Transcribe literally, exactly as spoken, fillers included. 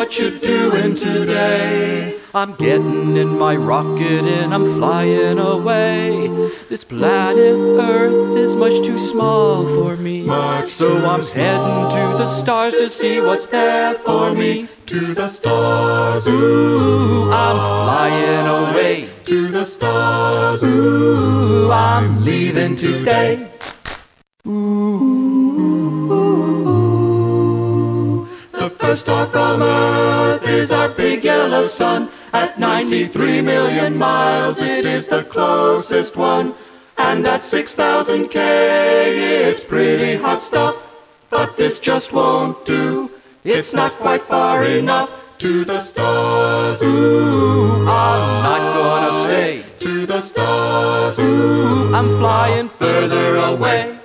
what you doing today? I'm getting in my rocket and I'm flying away. This planet Earth is much too small for me, Much so too I'm heading to the stars to see what's there for me. To the stars, Ooh, I'm flying away. to the stars, Ooh, I'm leaving today. The first star from Earth is our big yellow sun. At ninety-three million miles, it is the closest one. And at six thousand K, it's pretty hot stuff. But this just won't do. It's not quite far enough. To the stars, ooh, I'm not gonna stay. to the stars, ooh, I'm flying further away.